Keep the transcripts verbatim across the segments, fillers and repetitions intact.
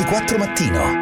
ventiquattro Mattino.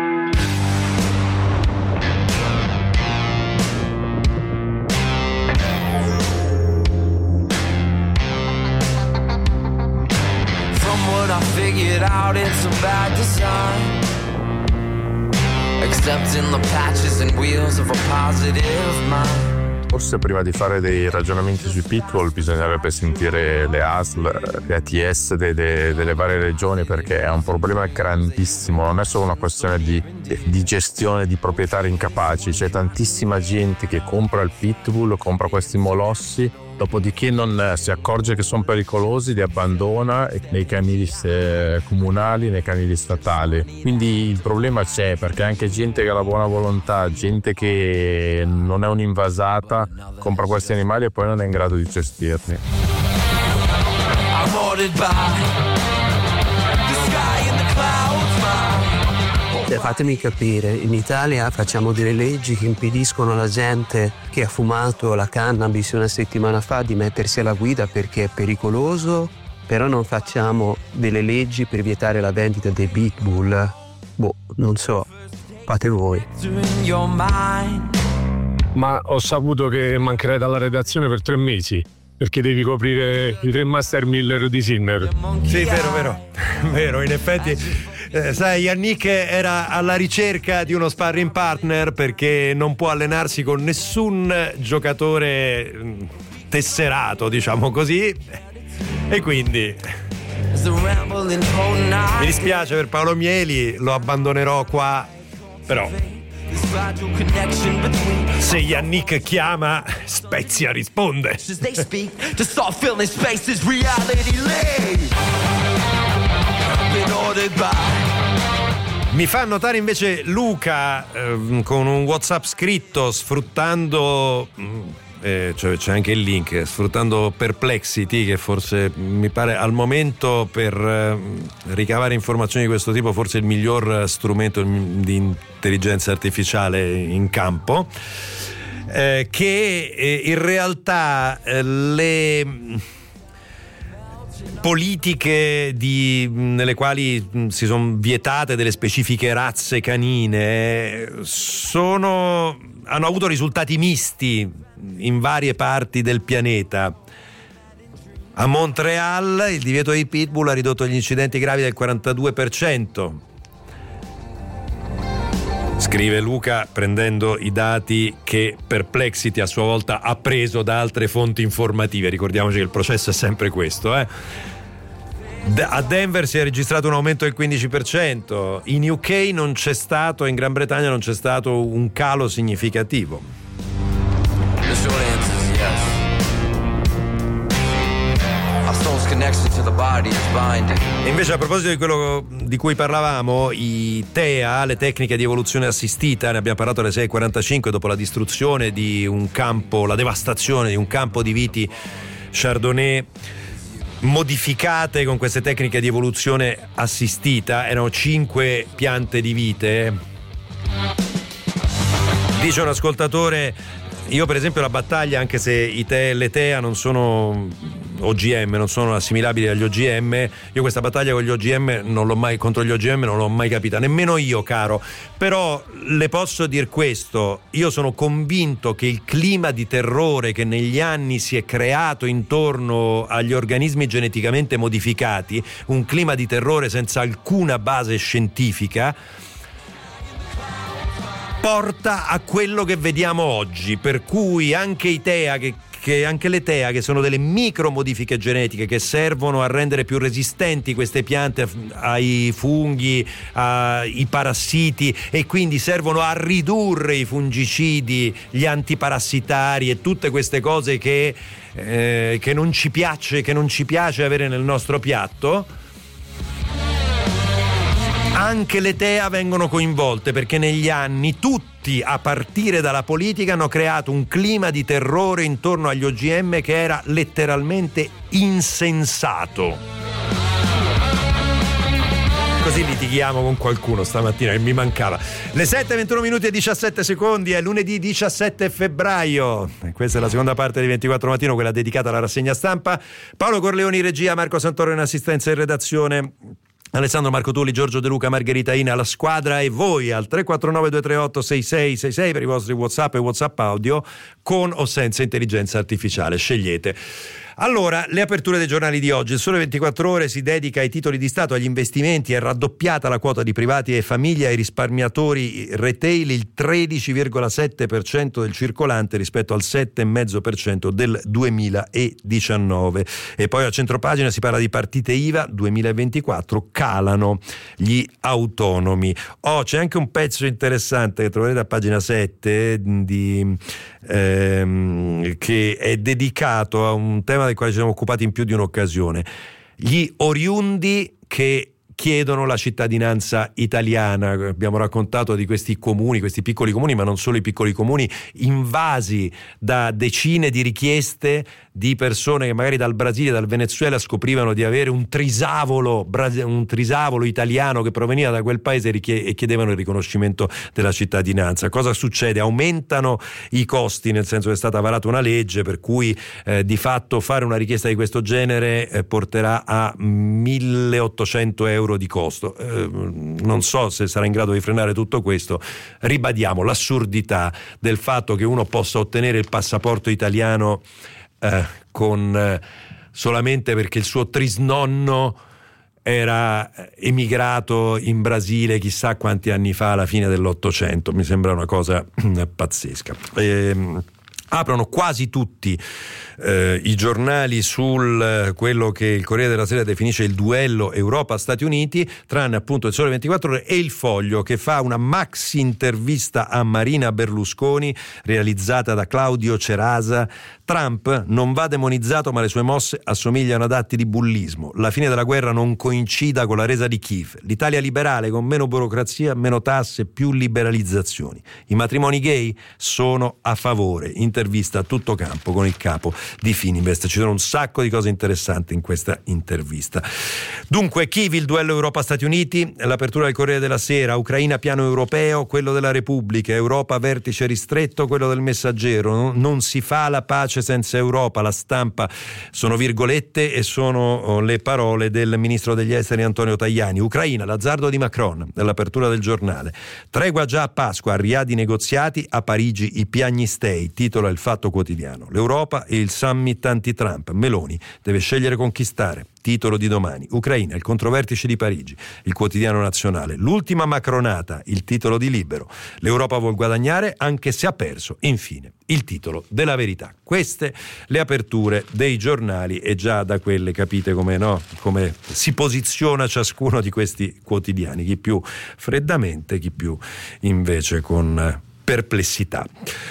I figured out it's a bad design, accepting the patches and wheels of a positive mind. Forse prima di fare dei ragionamenti sui pitbull bisognerebbe sentire le A S L, le A T S de, de, delle varie regioni, perché è un problema grandissimo, non è solo una questione di, di gestione di proprietari incapaci, c'è tantissima gente che compra il pitbull, compra questi molossi, dopodiché non si accorge che sono pericolosi, li abbandona nei canili comunali, nei canili statali. Quindi il problema c'è, perché anche gente che ha la buona volontà, gente che non è un'invasata, compra questi animali e poi non è in grado di gestirli. Fatemi capire, in Italia facciamo delle leggi che impediscono alla gente che ha fumato la cannabis una settimana fa di mettersi alla guida perché è pericoloso, però non facciamo delle leggi per vietare la vendita dei pitbull. Boh, non so, fate voi. Ma ho saputo che mancherai dalla redazione per tre mesi, perché devi coprire i tre Master Miller di Sinner. Sì, vero, vero, vero, in effetti. Eh, sai, Yannick era alla ricerca di uno sparring partner perché non può allenarsi con nessun giocatore tesserato, diciamo così, e quindi mi dispiace per Paolo Mieli, lo abbandonerò qua, però se Yannick chiama, Spezia risponde. Mi fa notare invece Luca eh, con un WhatsApp scritto, sfruttando eh, cioè c'è anche il link, sfruttando Perplexity, che forse mi pare al momento per eh, ricavare informazioni di questo tipo forse il miglior strumento di intelligenza artificiale in campo, eh, che eh, in realtà eh, le politiche di, nelle quali si sono vietate delle specifiche razze canine sono, hanno avuto risultati misti in varie parti del pianeta. A Montreal il divieto dei pitbull ha ridotto gli incidenti gravi del quarantadue per cento. Scrive Luca prendendo i dati che Perplexity a sua volta ha preso da altre fonti informative. Ricordiamoci che il processo è sempre questo, eh? A Denver si è registrato un aumento del quindici per cento, in U K non c'è stato, in Gran Bretagna non c'è stato un calo significativo. E invece, a proposito di quello di cui parlavamo, i T E A, le tecniche di evoluzione assistita, ne abbiamo parlato alle sei e quarantacinque dopo la distruzione di un campo, la devastazione di un campo di viti Chardonnay modificate con queste tecniche di evoluzione assistita. Erano cinque piante di vite. Dice un ascoltatore: io per esempio la battaglia, anche se i te e le T E A non sono O G M, non sono assimilabili agli O G M, io questa battaglia con gli O G M non l'ho mai, contro gli O G M non l'ho mai capita, nemmeno io, caro. Però le posso dire questo: io sono convinto che il clima di terrore che negli anni si è creato intorno agli organismi geneticamente modificati, un clima di terrore senza alcuna base scientifica, porta a quello che vediamo oggi, per cui anche i T E A che che anche le T E A, che sono delle micro modifiche genetiche che servono a rendere più resistenti queste piante ai funghi, ai parassiti, e quindi servono a ridurre i fungicidi, gli antiparassitari e tutte queste cose che, eh, che non ci piace, che non ci piace avere nel nostro piatto. Anche le T E A vengono coinvolte, perché negli anni tutti, a partire dalla politica, hanno creato un clima di terrore intorno agli O G M che era letteralmente insensato. Così litighiamo con qualcuno stamattina, che mi mancava. Le sette e ventuno minuti e diciassette secondi, è lunedì diciassette febbraio. E questa è la seconda parte di ventiquattro Mattino, quella dedicata alla rassegna stampa. Paolo Corleoni regia, Marco Santoro in assistenza e redazione. Alessandro Marco Tulli, Giorgio De Luca, Margherita Ina, la squadra e voi al tre quattro nove due tre otto sei sei sei sei per i vostri WhatsApp e WhatsApp audio con o senza intelligenza artificiale, scegliete. Allora, le aperture dei giornali di oggi. Il Sole ventiquattro Ore si dedica ai titoli di Stato, agli investimenti, è raddoppiata la quota di privati e famiglie, ai risparmiatori retail, il tredici virgola sette per cento del circolante rispetto al sette virgola cinque per cento del duemiladiciannove. E poi a centropagina si parla di partite I V A, duemilaventiquattro calano gli autonomi. Oh, c'è anche un pezzo interessante che troverete a pagina sette di, ehm, che è dedicato a un tema del quale ci siamo occupati in più di un'occasione: gli oriundi che chiedono la cittadinanza italiana. Abbiamo raccontato di questi comuni, questi piccoli comuni, ma non solo i piccoli comuni, invasi da decine di richieste di persone che magari dal Brasile, dal Venezuela scoprivano di avere un trisavolo, un trisavolo italiano che proveniva da quel paese e chiedevano il riconoscimento della cittadinanza. Cosa succede? Aumentano i costi, nel senso che è stata varata una legge per cui eh, di fatto fare una richiesta di questo genere eh, porterà a milleottocento euro di costo. Eh, non so se sarà in grado di frenare tutto questo. Ribadiamo l'assurdità del fatto che uno possa ottenere il passaporto italiano eh, con eh, solamente perché il suo trisnonno era emigrato in Brasile chissà quanti anni fa, alla fine dell'Ottocento. Mi sembra una cosa pazzesca. Ehm, aprono quasi tutti eh, i giornali sul eh, quello che il Corriere della Sera definisce il duello Europa-Stati Uniti, tranne appunto il Sole ventiquattro Ore e il Foglio, che fa una maxi intervista a Marina Berlusconi realizzata da Claudio Cerasa. Trump non va demonizzato, ma le sue mosse assomigliano ad atti di bullismo. La fine della guerra non coincida con la resa di Kiev. L'Italia liberale con meno burocrazia, meno tasse, più liberalizzazioni. I matrimoni gay sono a favore. Intervista a tutto campo con il capo di Fininvest. Ci sono un sacco di cose interessanti in questa intervista. Dunque, Kiev, il duello Europa-Stati Uniti, l'apertura del Corriere della Sera, Ucraina piano europeo, quello della Repubblica, Europa vertice ristretto, quello del Messaggero, non si fa la pace senza Europa, la Stampa, sono virgolette e sono le parole del ministro degli esteri Antonio Tajani. Ucraina, l'azzardo di Macron, nell'apertura del giornale. Tregua già a Pasqua, a Riad i negoziati, a Parigi i piagnistei, titola il Fatto Quotidiano. L'Europa e il summit anti-Trump, Meloni deve scegliere conquistare. Titolo di Domani. Ucraina, il controvertice di Parigi, il Quotidiano Nazionale. L'ultima macronata, il titolo di Libero. L'Europa vuol guadagnare anche se ha perso. Infine, il titolo della Verità. Queste le aperture dei giornali e già da quelle capite come, no, come si posiziona ciascuno di questi quotidiani, chi più freddamente, chi più invece con perplessità.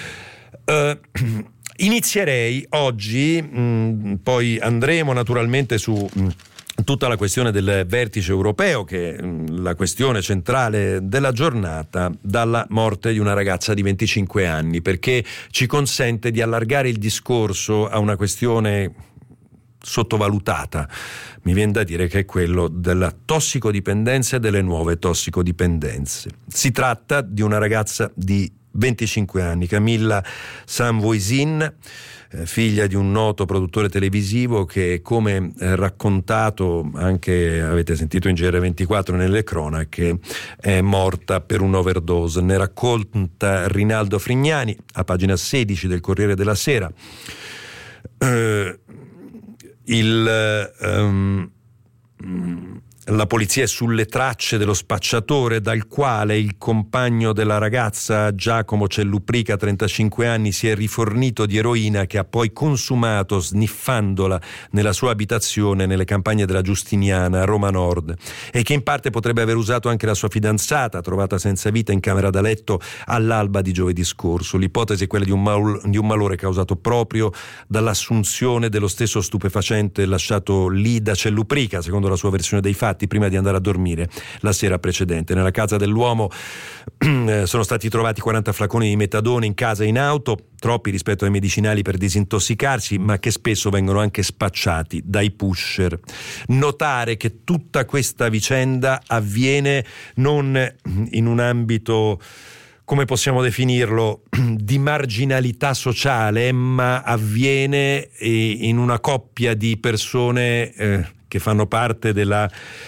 Uh, Inizierei oggi, mh, poi andremo naturalmente su mh, tutta la questione del vertice europeo, che è mh, la questione centrale della giornata, dalla morte di una ragazza di venticinque anni, perché ci consente di allargare il discorso a una questione sottovalutata. Mi viene da dire che è quello della tossicodipendenza e delle nuove tossicodipendenze. Si tratta di una ragazza di venticinque anni, Camilla Sanvoisin, eh, figlia di un noto produttore televisivo che, come eh, raccontato anche, avete sentito in G R ventiquattro nelle cronache, è morta per un'overdose. Ne racconta Rinaldo Frignani a pagina sedici del Corriere della Sera. Eh, il um, La polizia è sulle tracce dello spacciatore dal quale il compagno della ragazza, Giacomo Celluprica, trentacinque anni, si è rifornito di eroina che ha poi consumato sniffandola nella sua abitazione nelle campagne della Giustiniana a Roma Nord, e che in parte potrebbe aver usato anche la sua fidanzata, trovata senza vita in camera da letto all'alba di giovedì scorso. L'ipotesi è quella di un, mal- di un malore causato proprio dall'assunzione dello stesso stupefacente lasciato lì da Celluprica, secondo la sua versione dei fatti, prima di andare a dormire la sera precedente. Nella casa dell'uomo sono stati trovati quaranta flaconi di metadone in casa e in auto, troppi rispetto ai medicinali per disintossicarsi, ma che spesso vengono anche spacciati dai pusher. Notare che tutta questa vicenda avviene non in un ambito, come possiamo definirlo, di marginalità sociale, ma avviene in una coppia di persone eh, che fanno parte della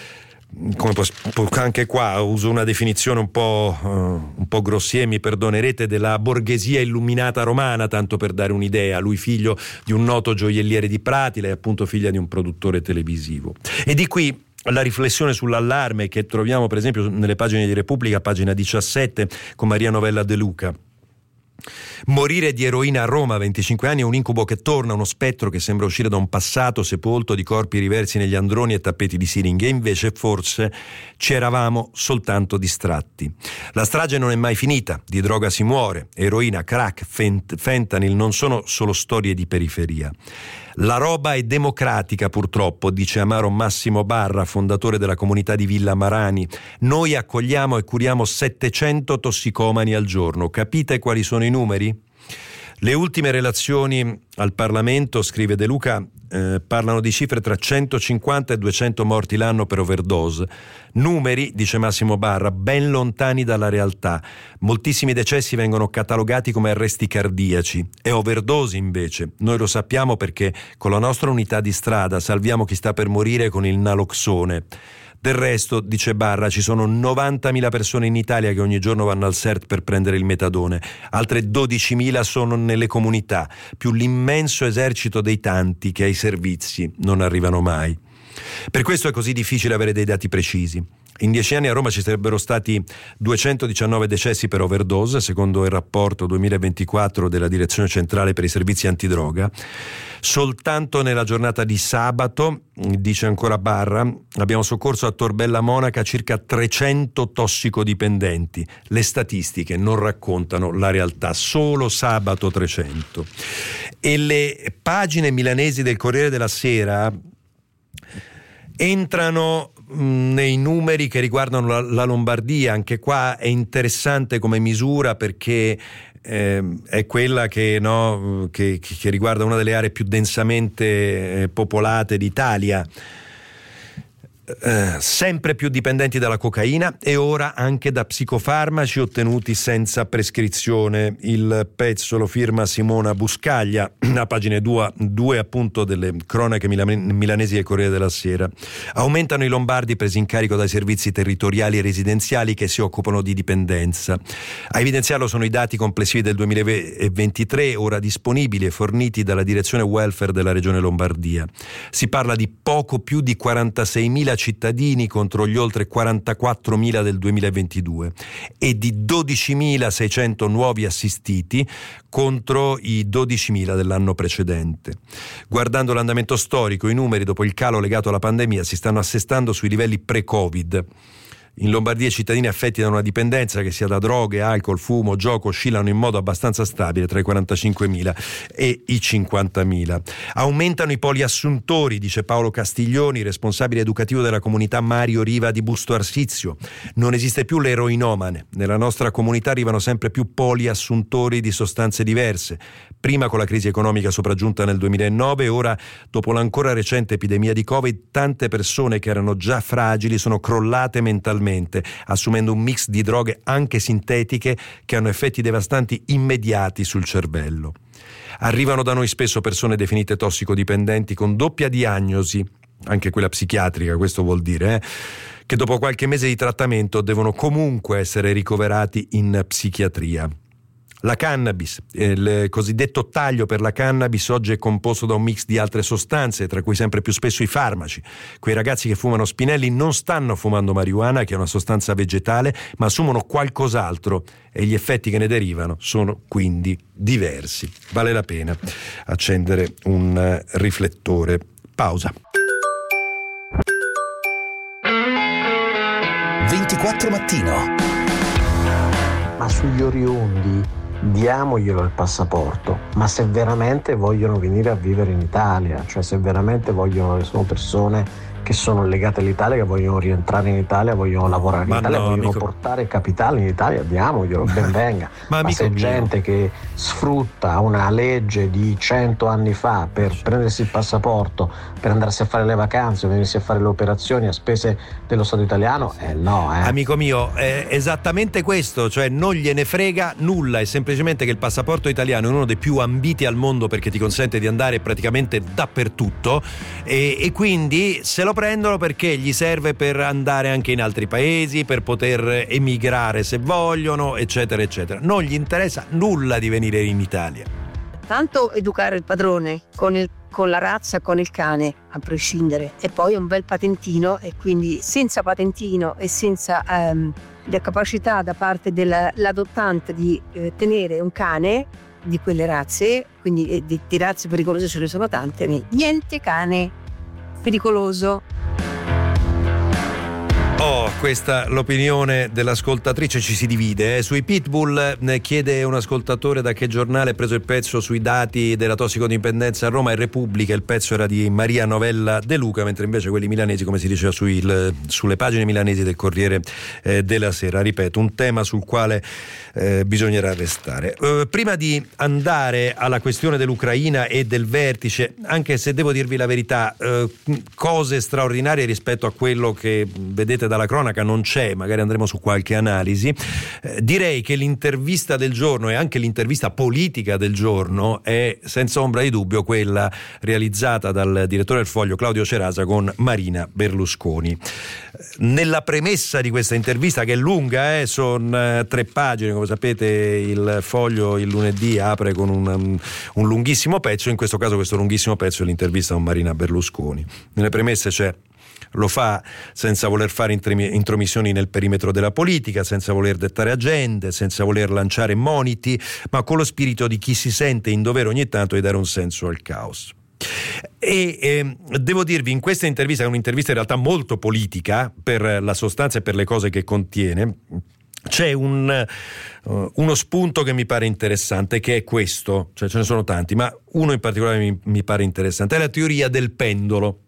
come pos- anche qua uso una definizione un po', uh, un po' grossia, mi perdonerete, della borghesia illuminata romana, tanto per dare un'idea. Lui figlio di un noto gioielliere di Prati, lei appunto figlia di un produttore televisivo. E di qui la riflessione sull'allarme che troviamo per esempio nelle pagine di Repubblica, pagina diciassette, con Maria Novella De Luca. Morire di eroina a Roma a venticinque anni è un incubo che torna, uno spettro che sembra uscire da un passato sepolto di corpi riversi negli androni e tappeti di siringhe, e invece forse ci eravamo soltanto distratti. La strage non è mai finita, di droga si muore, eroina, crack, fent- fentanyl non sono solo storie di periferia. La roba è democratica purtroppo, dice Amaro Massimo Barra, fondatore della comunità di Villa Marani. Noi accogliamo e curiamo settecento tossicomani al giorno. Capite quali sono i numeri? Le ultime relazioni al Parlamento, scrive De Luca, eh, parlano di cifre tra centocinquanta e duecento morti l'anno per overdose. Numeri, dice Massimo Barra, ben lontani dalla realtà. Moltissimi decessi vengono catalogati come arresti cardiaci e overdose invece. Noi lo sappiamo perché con la nostra unità di strada salviamo chi sta per morire con il naloxone. Del resto, dice Barra, ci sono novantamila persone in Italia che ogni giorno vanno al S E R T per prendere il metadone, altre dodicimila sono nelle comunità, più l'immenso esercito dei tanti che ai servizi non arrivano mai. Per questo è così difficile avere dei dati precisi. In dieci anni a Roma ci sarebbero stati duecentodiciannove decessi per overdose, secondo il rapporto duemilaventiquattro della Direzione Centrale per i Servizi Antidroga. Soltanto nella giornata di sabato, dice ancora Barra, abbiamo soccorso a Torbella Monaca circa trecento tossicodipendenti. Le statistiche non raccontano la realtà, solo sabato trecento. E le pagine milanesi del Corriere della Sera entrano nei numeri che riguardano la, la Lombardia. Anche qua è interessante come misura perché eh, è quella che, no, che, che riguarda una delle aree più densamente eh, popolate d'Italia. Eh, sempre più dipendenti dalla cocaina e ora anche da psicofarmaci ottenuti senza prescrizione. Il pezzo lo firma Simona Buscaglia, a pagine due, due appunto delle cronache milanesi del Corriere della Sera. Aumentano i lombardi presi in carico dai servizi territoriali e residenziali che si occupano di dipendenza. A evidenziarlo sono i dati complessivi del duemilaventitré, ora disponibili e forniti dalla direzione welfare della regione Lombardia. Si parla di poco più di quarantaseimila cittadini contro gli oltre quarantaquattromila del duemilaventidue e di dodicimilaseicento nuovi assistiti contro i dodicimila dell'anno precedente. Guardando l'andamento storico, i numeri dopo il calo legato alla pandemia si stanno assestando sui livelli pre-Covid. In Lombardia i cittadini affetti da una dipendenza, che sia da droghe, alcol, fumo, gioco, oscillano in modo abbastanza stabile tra i quarantacinquemila e i cinquantamila. Aumentano i poliassuntori, dice Paolo Castiglioni, responsabile educativo della comunità Mario Riva di Busto Arsizio. Non esiste più l'eroinomane. Nella nostra comunità arrivano sempre più poliassuntori di sostanze diverse. Prima con la crisi economica sopraggiunta nel duemilanove e ora, dopo l'ancora recente epidemia di Covid, tante persone che erano già fragili sono crollate mentalmente, assumendo un mix di droghe anche sintetiche che hanno effetti devastanti immediati sul cervello. Arrivano da noi spesso persone definite tossicodipendenti con doppia diagnosi, anche quella psichiatrica, questo vuol dire, eh, che dopo qualche mese di trattamento devono comunque essere ricoverati in psichiatria. La cannabis, il cosiddetto taglio per la cannabis, oggi è composto da un mix di altre sostanze, tra cui sempre più spesso i farmaci. Quei ragazzi che fumano spinelli non stanno fumando marijuana, che è una sostanza vegetale, ma assumono qualcos'altro e gli effetti che ne derivano sono quindi diversi. Vale la pena accendere un riflettore. Pausa. ventiquattro Mattino. Ma sugli oriondi diamoglielo il passaporto, ma se veramente vogliono venire a vivere in Italia, cioè se veramente vogliono, sono persone che sono legate all'Italia, che vogliono rientrare in Italia, vogliono lavorare in ma Italia, no, vogliono amico... portare capitale in Italia, diamoglielo, ben venga. ma ma se mio... gente che sfrutta una legge di cento anni fa per prendersi il passaporto, per andarsi a fare le vacanze, venirsi a fare le operazioni a spese dello Stato italiano, eh no, eh. Amico mio, è esattamente questo, cioè non gliene frega nulla, è semplicemente che il passaporto italiano è uno dei più ambiti al mondo perché ti consente di andare praticamente dappertutto e, e quindi se lo prendono perché gli serve per andare anche in altri paesi, per poter emigrare se vogliono, eccetera eccetera. Non gli interessa nulla di venire in Italia. Tanto educare il padrone con, il, con la razza, con il cane, a prescindere, e poi un bel patentino, e quindi senza patentino e senza ehm, la capacità da parte dell'adottante di eh, tenere un cane di quelle razze, quindi eh, di, di razze pericolose ce ne sono tante, niente cane pericoloso. Oh, questa l'opinione dell'ascoltatrice, ci si divide. Eh. Sui pitbull ne chiede un ascoltatore da che giornale ha preso il pezzo sui dati della tossicodipendenza a Roma. Il Repubblica, il pezzo era di Maria Novella De Luca, mentre invece quelli milanesi, come si diceva sui, il, sulle pagine milanesi del Corriere eh, della Sera. Ripeto, un tema sul quale eh, bisognerà restare. Eh, prima di andare alla questione dell'Ucraina e del vertice, anche se devo dirvi la verità, eh, cose straordinarie rispetto a quello che vedete dalla cronaca non c'è, magari andremo su qualche analisi. Eh, direi che l'intervista del giorno e anche l'intervista politica del giorno è senza ombra di dubbio quella realizzata dal direttore del Foglio Claudio Cerasa con Marina Berlusconi. Nella premessa di questa intervista, che è lunga, eh, sono tre pagine, come sapete il Foglio il lunedì apre con un, un lunghissimo pezzo, in questo caso questo lunghissimo pezzo è l'intervista con Marina Berlusconi. Nelle premesse c'è: lo fa senza voler fare intromissioni nel perimetro della politica, senza voler dettare agende, senza voler lanciare moniti, ma con lo spirito di chi si sente in dovere ogni tanto di dare un senso al caos. E eh, devo dirvi, in questa intervista, che è un'intervista in realtà molto politica per la sostanza e per le cose che contiene, c'è un, uh, uno spunto che mi pare interessante, che è questo, cioè ce ne sono tanti, ma uno in particolare mi, mi pare interessante, è la teoria del pendolo.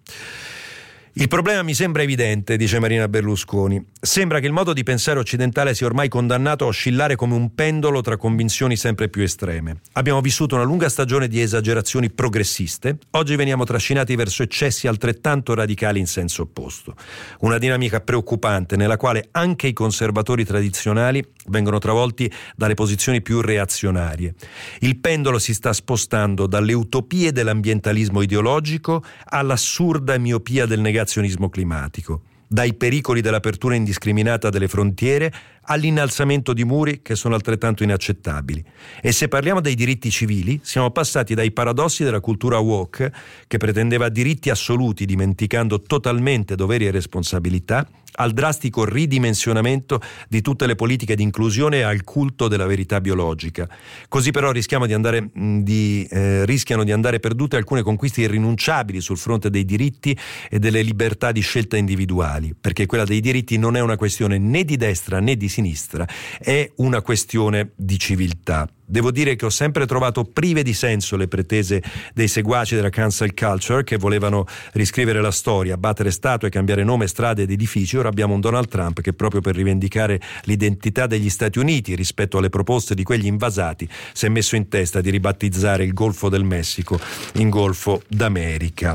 Il problema mi sembra evidente, dice Marina Berlusconi. Sembra che il modo di pensare occidentale sia ormai condannato a oscillare come un pendolo tra convinzioni sempre più estreme. Abbiamo vissuto una lunga stagione di esagerazioni progressiste, oggi veniamo trascinati verso eccessi altrettanto radicali in senso opposto. Una dinamica preoccupante nella quale anche i conservatori tradizionali vengono travolti dalle posizioni più reazionarie. Il pendolo si sta spostando dalle utopie dell'ambientalismo ideologico all'assurda miopia del negazionismo climatico, dai pericoli dell'apertura indiscriminata delle frontiere all'innalzamento di muri che sono altrettanto inaccettabili. E se parliamo dei diritti civili, siamo passati dai paradossi della cultura woke, che pretendeva diritti assoluti dimenticando totalmente doveri e responsabilità, al drastico ridimensionamento di tutte le politiche di inclusione e al culto della verità biologica. Così però rischiamo di andare, di, eh, rischiano di andare perdute alcune conquiste irrinunciabili sul fronte dei diritti e delle libertà di scelta individuali, perché quella dei diritti non è una questione né di destra né di sinistra, è una questione di civiltà. Devo dire che ho sempre trovato prive di senso le pretese dei seguaci della cancel culture che volevano riscrivere la storia, battere statue, cambiare nome, strade ed edifici. Ora abbiamo un Donald Trump che, proprio per rivendicare l'identità degli Stati Uniti rispetto alle proposte di quegli invasati, si è messo in testa di ribattezzare il Golfo del Messico in Golfo d'America.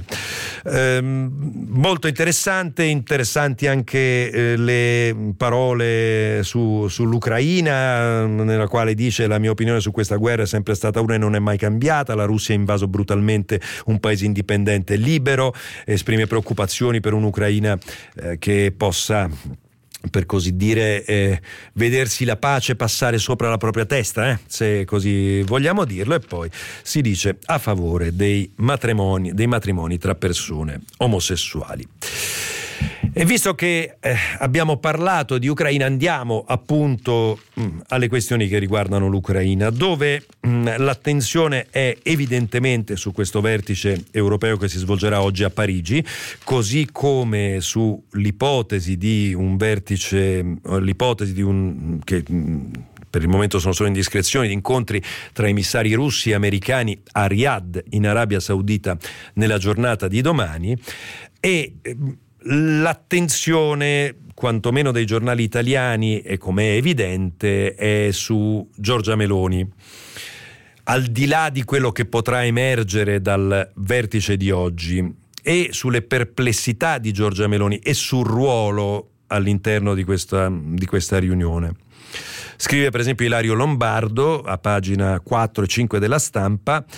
Ehm, molto interessante, interessanti anche eh, le parole su, sull'Ucraina, nella quale dice: la mia opinione su questa guerra è sempre stata una e non è mai cambiata. La Russia ha invaso brutalmente un paese indipendente e libero, esprime preoccupazioni per un'Ucraina eh, che possa, per così dire, eh, vedersi la pace passare sopra la propria testa, eh, se così vogliamo dirlo. E poi si dice a favore dei matrimoni, dei matrimoni tra persone omosessuali. E visto che eh, abbiamo parlato di Ucraina, andiamo appunto mh, alle questioni che riguardano l'Ucraina, dove mh, l'attenzione è evidentemente su questo vertice europeo che si svolgerà oggi a Parigi, così come sull'ipotesi di un vertice, l'ipotesi di un che mh, per il momento sono solo indiscrezioni, di incontri tra emissari russi e americani a Riyadh in Arabia Saudita nella giornata di domani. E mh, l'attenzione, quantomeno dei giornali italiani, e come è evidente, è su Giorgia Meloni. Al di là di quello che potrà emergere dal vertice di oggi e sulle perplessità di Giorgia Meloni e sul ruolo all'interno di questa, di questa riunione. Scrive per esempio Ilario Lombardo a pagina quattro e cinque della Stampa: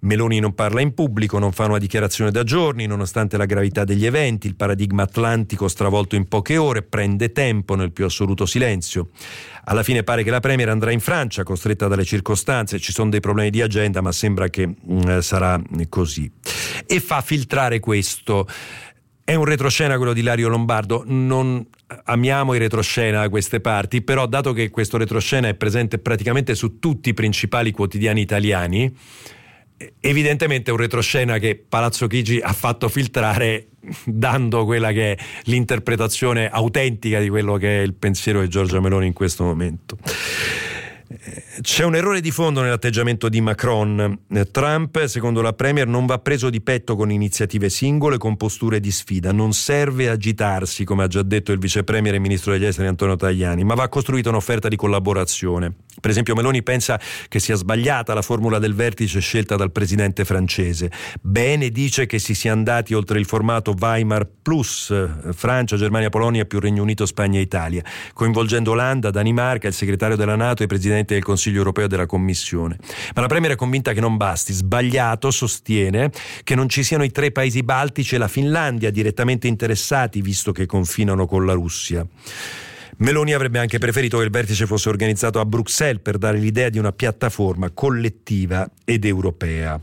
Meloni non parla in pubblico, non fa una dichiarazione da giorni, nonostante la gravità degli eventi, il paradigma atlantico stravolto in poche ore, prende tempo nel più assoluto silenzio. Alla fine pare che la Premier andrà in Francia, costretta dalle circostanze, ci sono dei problemi di agenda, ma sembra che mh, sarà così. E fa filtrare questo. È un retroscena quello di Ilario Lombardo, non amiamo i retroscena da queste parti, però dato che questo retroscena è presente praticamente su tutti i principali quotidiani italiani, evidentemente è un retroscena che Palazzo Chigi ha fatto filtrare, dando quella che è l'interpretazione autentica di quello che è il pensiero di Giorgia Meloni in questo momento. C'è un errore di fondo nell'atteggiamento di Macron. Trump, secondo la Premier, non va preso di petto con iniziative singole, con posture di sfida. Non serve agitarsi, come ha già detto il vice premier e ministro degli esteri Antonio Tajani, ma va costruita un'offerta di collaborazione. Per esempio, Meloni pensa che sia sbagliata la formula del vertice scelta dal presidente francese. Bene dice che si sia andati oltre il formato Weimar Plus, Francia, Germania, Polonia più Regno Unito, Spagna e Italia, coinvolgendo Olanda, Danimarca, il segretario della NATO e i presidenti del Consiglio europeo e della Commissione. Ma la Premier è convinta che non basti. Sbagliato sostiene che non ci siano i tre paesi baltici e la Finlandia direttamente interessati, visto che confinano con la Russia. Meloni avrebbe anche preferito che il vertice fosse organizzato a Bruxelles per dare l'idea di una piattaforma collettiva ed europea.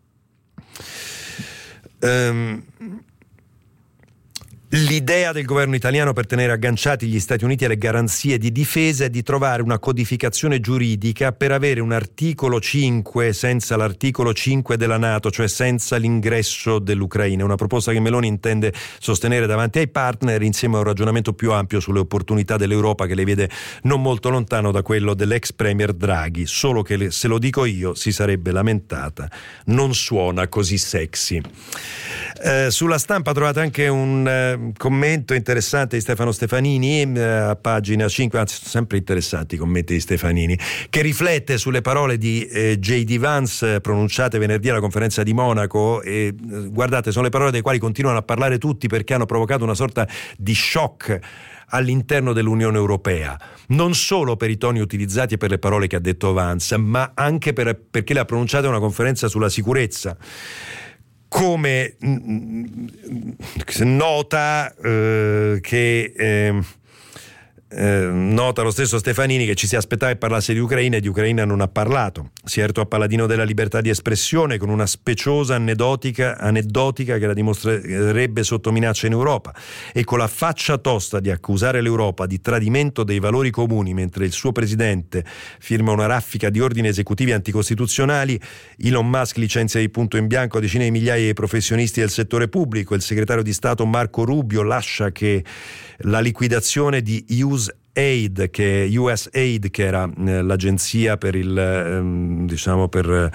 Um, L'idea del governo italiano per tenere agganciati gli Stati Uniti alle garanzie di difesa è di trovare una codificazione giuridica per avere un articolo cinque senza l'articolo cinque della NATO, cioè senza l'ingresso dell'Ucraina. Una proposta che Meloni intende sostenere davanti ai partner insieme a un ragionamento più ampio sulle opportunità dell'Europa che le vede non molto lontano da quello dell'ex premier Draghi, solo che se lo dico io si sarebbe lamentata. Non suona così sexy. Eh, sulla Stampa trovate anche un eh, commento interessante di Stefano Stefanini eh, a pagina cinque, anzi sono sempre interessanti i commenti di Stefanini, che riflette sulle parole di eh, J D Vance eh, pronunciate venerdì alla conferenza di Monaco e eh, guardate, sono le parole delle quali continuano a parlare tutti perché hanno provocato una sorta di shock all'interno dell'Unione Europea, non solo per i toni utilizzati e per le parole che ha detto Vance, ma anche per, perché le ha pronunciate a una conferenza sulla sicurezza. Come nota eh, che eh, eh, nota lo stesso Stefanini che ci si aspettava che parlasse di Ucraina e di Ucraina non ha parlato. Si è erto a paladino della libertà di espressione con una speciosa aneddotica, aneddotica che la dimostrerebbe sotto minaccia in Europa, e con la faccia tosta di accusare l'Europa di tradimento dei valori comuni mentre il suo presidente firma una raffica di ordini esecutivi anticostituzionali. Elon Musk licenzia di punto in bianco decine di migliaia di professionisti del settore pubblico, il segretario di Stato Marco Rubio lascia che la liquidazione di USAID, che USAID che era eh, l'agenzia per il ehm, diciamo per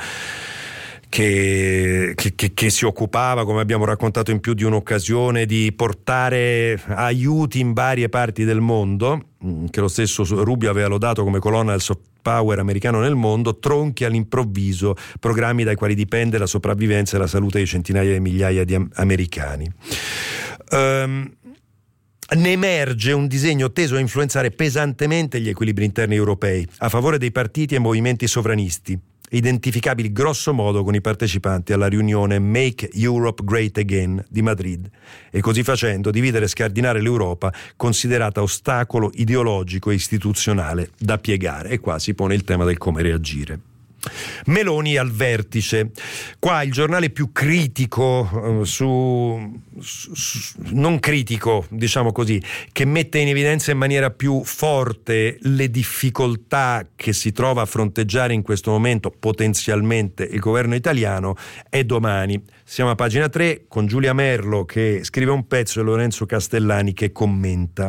Che, che, che si occupava, come abbiamo raccontato in più di un'occasione, di portare aiuti in varie parti del mondo, che lo stesso Rubio aveva lodato come colonna del soft power americano nel mondo, tronchi all'improvviso programmi dai quali dipende la sopravvivenza e la salute di centinaia di migliaia di americani. Um, Ne emerge un disegno teso a influenzare pesantemente gli equilibri interni europei a favore dei partiti e movimenti sovranisti, identificabili grosso modo con i partecipanti alla riunione Make Europe Great Again di Madrid, e così facendo dividere e scardinare l'Europa considerata ostacolo ideologico e istituzionale da piegare. E qua si pone il tema del come reagire. Meloni al vertice. Qua il giornale più critico, eh, su, su, su non critico, diciamo così, che mette in evidenza in maniera più forte le difficoltà che si trova a fronteggiare in questo momento potenzialmente il governo italiano, è Domani. Siamo a pagina tre con Giulia Merlo che scrive un pezzo e Lorenzo Castellani che commenta.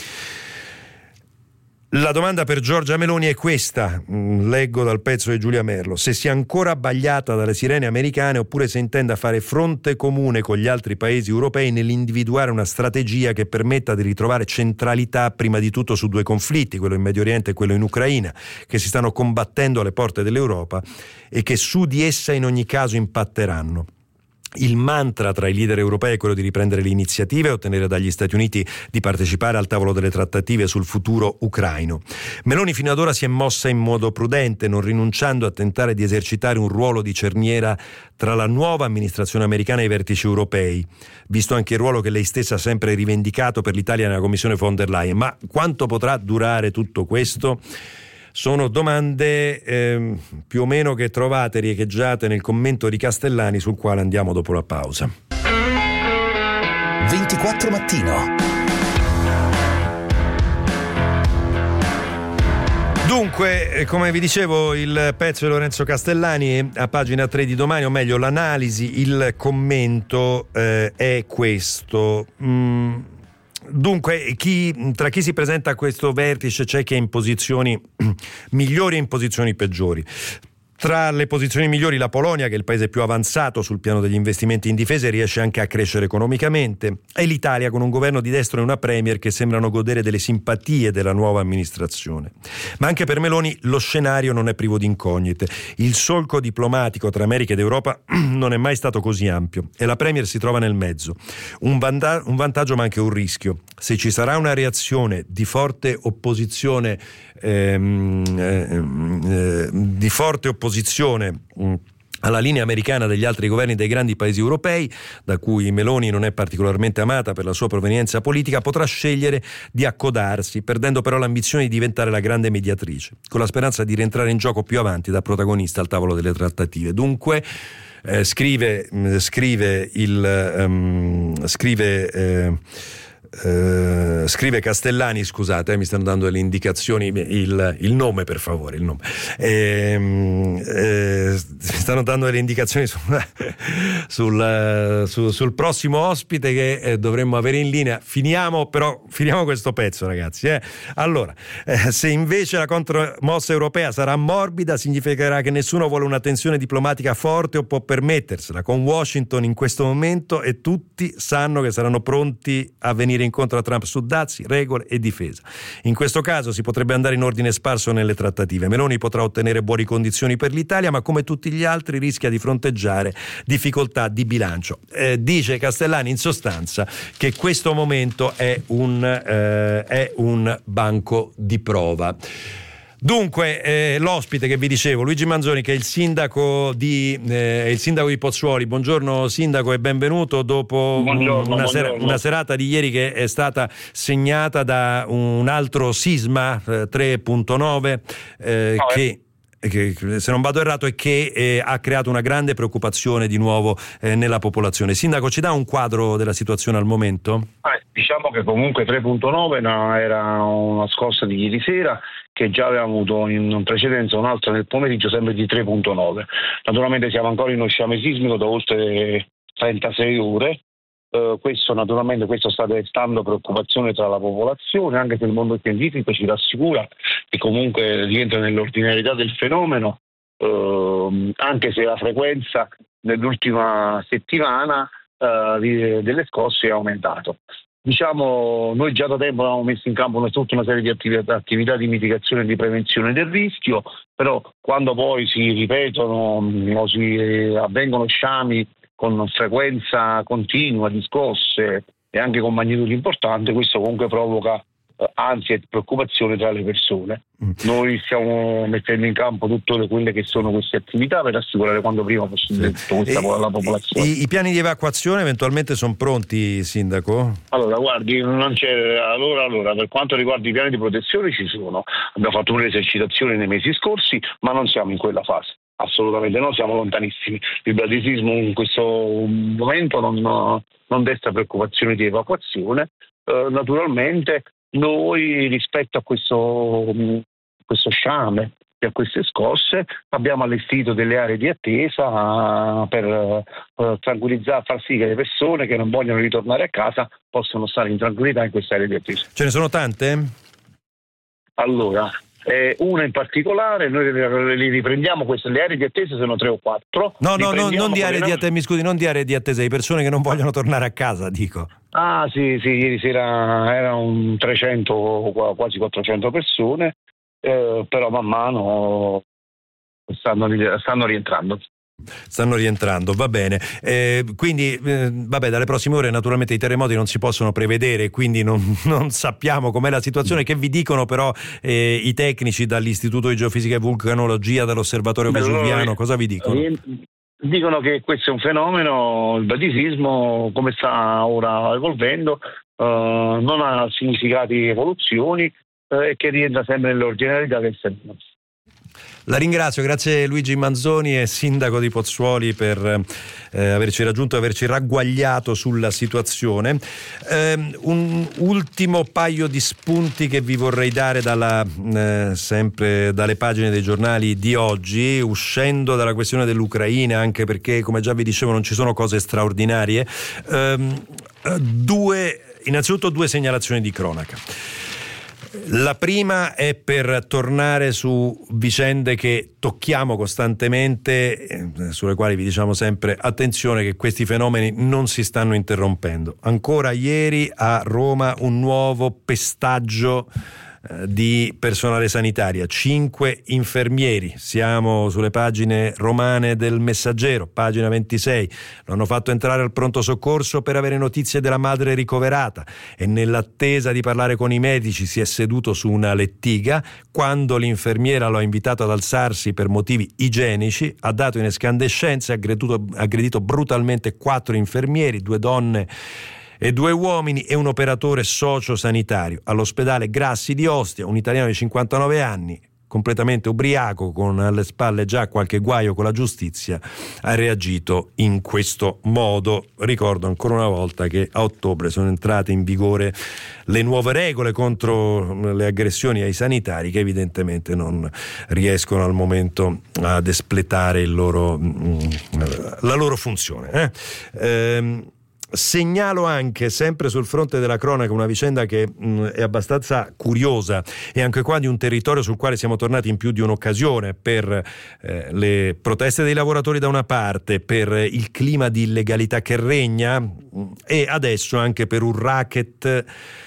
La domanda per Giorgia Meloni è questa, leggo dal pezzo di Giulia Merlo: se sia ancora abbagliata dalle sirene americane oppure se intenda fare fronte comune con gli altri paesi europei nell'individuare una strategia che permetta di ritrovare centralità prima di tutto su due conflitti, quello in Medio Oriente e quello in Ucraina, che si stanno combattendo alle porte dell'Europa e che su di essa in ogni caso impatteranno. Il mantra tra i leader europei è quello di riprendere le iniziative e ottenere dagli Stati Uniti di partecipare al tavolo delle trattative sul futuro ucraino. Meloni fino ad ora si è mossa in modo prudente, non rinunciando a tentare di esercitare un ruolo di cerniera tra la nuova amministrazione americana e i vertici europei, visto anche il ruolo che lei stessa ha sempre rivendicato per l'Italia nella Commissione von der Leyen. Ma quanto potrà durare tutto questo? Sono domande eh, più o meno che trovate riecheggiate nel commento di Castellani, sul quale andiamo dopo la pausa. ventiquattro Mattino. Dunque, come vi dicevo, il pezzo di Lorenzo Castellani a pagina tre di Domani, o meglio l'analisi, il commento eh, è questo. Mm. Dunque, chi, tra chi si presenta a questo vertice c'è chi è in posizioni migliori e in posizioni peggiori. Tra le posizioni migliori la Polonia, che è il paese più avanzato sul piano degli investimenti in difesa e riesce anche a crescere economicamente, e l'Italia con un governo di destra e una premier che sembrano godere delle simpatie della nuova amministrazione. Ma anche per Meloni lo scenario non è privo di incognite. Il solco diplomatico tra America ed Europa non è mai stato così ampio e la premier si trova nel mezzo. Un, vanta- un vantaggio ma anche un rischio. Se ci sarà una reazione di forte opposizione ehm, ehm, eh, di forte opposizione posizione alla linea americana degli altri governi dei grandi paesi europei, da cui Meloni non è particolarmente amata per la sua provenienza politica, potrà scegliere di accodarsi, perdendo però l'ambizione di diventare la grande mediatrice, con la speranza di rientrare in gioco più avanti da protagonista al tavolo delle trattative. Dunque eh, scrive scrive il um, scrive eh, Uh, scrive Castellani, scusate, eh, mi stanno dando delle indicazioni, il, il nome per favore, il nome. Eh, eh, mi stanno dando delle indicazioni sul, sul, sul, sul prossimo ospite che eh, dovremmo avere in linea. Finiamo però, finiamo questo pezzo, ragazzi. Eh. Allora, eh, se invece la contromossa europea sarà morbida, significherà che nessuno vuole una tensione diplomatica forte o può permettersela, con Washington in questo momento, e tutti sanno che saranno pronti a venire incontro a Trump su dazi, regole e difesa. In questo caso si potrebbe andare in ordine sparso nelle trattative. Meloni potrà ottenere buone condizioni per l'Italia, ma come tutti gli altri rischia di fronteggiare difficoltà di bilancio. Eh, dice Castellani in sostanza che questo momento è un, eh, è un banco di prova. Dunque, eh, l'ospite che vi dicevo, Luigi Manzoni, che è il sindaco di, eh, il sindaco di Pozzuoli. Buongiorno sindaco e benvenuto dopo buongiorno, una, buongiorno. Sera, una serata di ieri che è stata segnata da un altro sisma eh, tre punto nove eh, no, che... che se non vado errato è che eh, ha creato una grande preoccupazione di nuovo eh, nella popolazione. Sindaco, ci dà un quadro della situazione al momento? Eh, diciamo che comunque tre punto nove no, era una scossa di ieri sera, che già avevamo avuto in precedenza un'altra nel pomeriggio sempre di tre punto nove. Naturalmente siamo ancora in uno sciame sismico da oltre trentasei ore. Uh, questo naturalmente questo sta destando preoccupazione tra la popolazione, anche se il mondo scientifico ci rassicura che comunque rientra nell'ordinarietà del fenomeno, uh, anche se la frequenza nell'ultima settimana uh, di, delle scosse è aumentato. Diciamo, noi già da tempo abbiamo messo in campo una, tutta una serie di attività, attività di mitigazione e di prevenzione del rischio, però quando poi si ripetono o si eh, avvengono sciami con frequenza continua di scosse e anche con magnitudi importanti, questo comunque provoca eh, ansia e preoccupazione tra le persone. Mm. Noi stiamo mettendo in campo tutte quelle che sono queste attività per assicurare quanto prima possibile sì. tutta questa e, la popolazione. I, I piani di evacuazione eventualmente sono pronti, sindaco? Allora, guardi, non c'è allora, allora per quanto riguarda i piani di protezione ci sono. Abbiamo fatto pure esercitazioni nei mesi scorsi, ma non siamo in quella fase. Assolutamente no, siamo lontanissimi. Il bradisismo in questo momento non, non desta preoccupazioni di evacuazione. Eh, naturalmente noi rispetto a questo, questo sciame e a queste scosse abbiamo allestito delle aree di attesa per eh, tranquillizzare, far sì che le persone che non vogliono ritornare a casa possano stare in tranquillità in queste aree di attesa. Ce ne sono tante? Allora, Eh, una in particolare, noi li riprendiamo, queste, le aree di attesa sono tre o quattro. No, no, no, non di aree di attesa, mi scusi, non di aree di attesa, di persone che non vogliono tornare a casa, dico. Ah sì, sì, ieri sera erano trecento, quasi quattrocento persone, eh, però man mano stanno, stanno rientrando. Stanno rientrando, va bene. Eh, quindi, eh, vabbè, dalle prossime ore naturalmente i terremoti non si possono prevedere, quindi non, non sappiamo com'è la situazione. Che vi dicono però eh, i tecnici dall'Istituto di Geofisica e Vulcanologia, dall'Osservatorio Vesuviano? Cosa vi dicono? Dicono che questo è un fenomeno, il bradisismo, come sta ora evolvendo, eh, non ha significati evoluzioni eh, e che rientra sempre nell'ordinarietà del fenomeno. La ringrazio, grazie Luigi Manzoni e sindaco di Pozzuoli per eh, averci raggiunto e averci ragguagliato sulla situazione. Eh, un ultimo paio di spunti che vi vorrei dare dalla, eh, sempre dalle pagine dei giornali di oggi, uscendo dalla questione dell'Ucraina, anche perché, come già vi dicevo, non ci sono cose straordinarie. Eh, due, innanzitutto due segnalazioni di cronaca. La prima è per tornare su vicende che tocchiamo costantemente, eh, sulle quali vi diciamo sempre attenzione che questi fenomeni non si stanno interrompendo. Ancora ieri a Roma un nuovo pestaggio di personale sanitario, cinque infermieri, siamo sulle pagine romane del Messaggero, pagina ventisei, lo hanno fatto entrare al pronto soccorso per avere notizie della madre ricoverata e nell'attesa di parlare con i medici si è seduto su una lettiga. Quando l'infermiera lo ha invitato ad alzarsi per motivi igienici, ha dato in escandescenza e aggredito, aggredito brutalmente quattro infermieri, due donne e due uomini e un operatore sociosanitario. All'ospedale Grassi di Ostia, un italiano di cinquantanove anni, completamente ubriaco, con alle spalle già qualche guaio con la giustizia, ha reagito in questo modo. Ricordo ancora una volta che a ottobre sono entrate in vigore le nuove regole contro le aggressioni ai sanitari, che evidentemente non riescono al momento ad espletare il loro, la loro funzione. Eh? Ehm, Segnalo anche, sempre sul fronte della cronaca, una vicenda che mh, è abbastanza curiosa e anche qua di un territorio sul quale siamo tornati in più di un'occasione per eh, le proteste dei lavoratori da una parte, per il clima di illegalità che regna mh, e adesso anche per un racket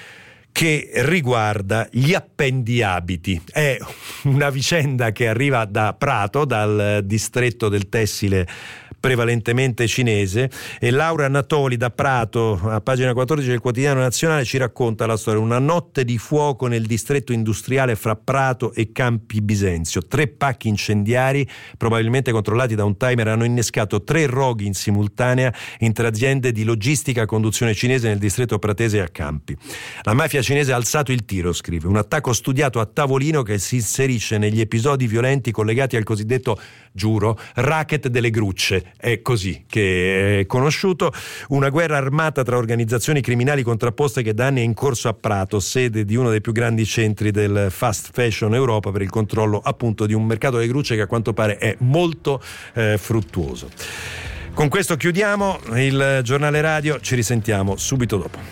che riguarda gli appendiabiti. È una vicenda che arriva da Prato, dal distretto del tessile prevalentemente cinese, e Laura Natoli da Prato, a pagina quattordici del Quotidiano Nazionale, ci racconta la storia. Una notte di fuoco nel distretto industriale fra Prato e Campi Bisenzio. Tre pacchi incendiari, probabilmente controllati da un timer, hanno innescato tre roghi in simultanea in tre aziende di logistica a conduzione cinese nel distretto pratese a Campi. La mafia cinese ha alzato il tiro, scrive. Un attacco studiato a tavolino che si inserisce negli episodi violenti collegati al cosiddetto, giuro, racket delle grucce. È così che è conosciuto. Una guerra armata tra organizzazioni criminali contrapposte che da anni è in corso a Prato, sede di uno dei più grandi centri del fast fashion Europa, per il controllo appunto di un mercato delle grucce che a quanto pare è molto eh, fruttuoso. Con questo chiudiamo il giornale radio, ci risentiamo subito dopo.